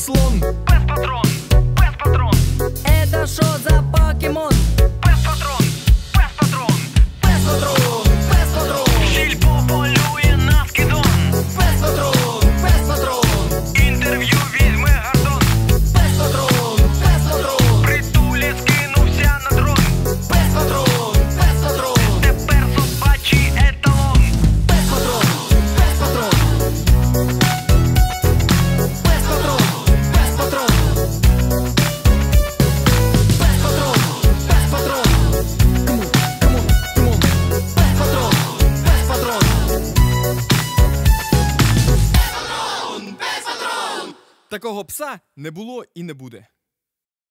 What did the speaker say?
слон. Пес патрон, пес патрон. Это шо за покемон? Пес патрон, пес патрон. Пес патрон, пес патрон. Сільпо полює на скидон. Пес патрон, пес патрон. Інтерв'ю візьме Гордон. Пес патрон, пес патрон. Притулі скинувся на дрон. Пес патрон, пес патрон. Тепер собачий еталон. Пес патрон, пес патрон. Пес патрон, пес патрон. Пес патрон, пес патрон. Come on, come on. Пес патрон, пес патрон. Такого пса не було і не буде.